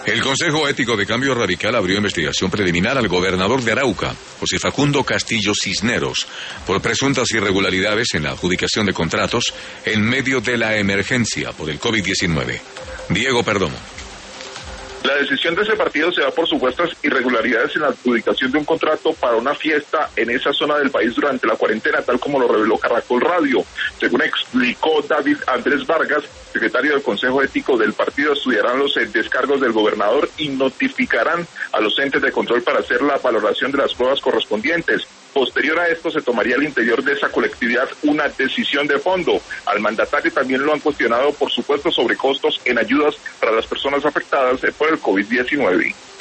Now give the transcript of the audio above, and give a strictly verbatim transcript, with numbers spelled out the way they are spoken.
El Consejo Ético de Cambio Radical abrió investigación preliminar al gobernador de Arauca, José Facundo Castillo Cisneros, por presuntas irregularidades en la adjudicación de contratos en medio de la emergencia por el COVID diecinueve. Diego Perdomo. La decisión de ese partido se da por supuestas irregularidades en la adjudicación de un contrato para una fiesta en esa zona del país durante la cuarentena, tal como lo reveló Caracol Radio. Según explicó David Andrés Vargas, secretario del Consejo Ético del partido, estudiarán los descargos del gobernador y notificarán a los entes de control para hacer la valoración de las pruebas correspondientes. Posterior a esto, se tomaría al interior de esa colectividad una decisión de fondo. Al mandatario también lo han cuestionado por supuestos sobrecostos en ayudas para las personas afectadas por el COVID diecinueve.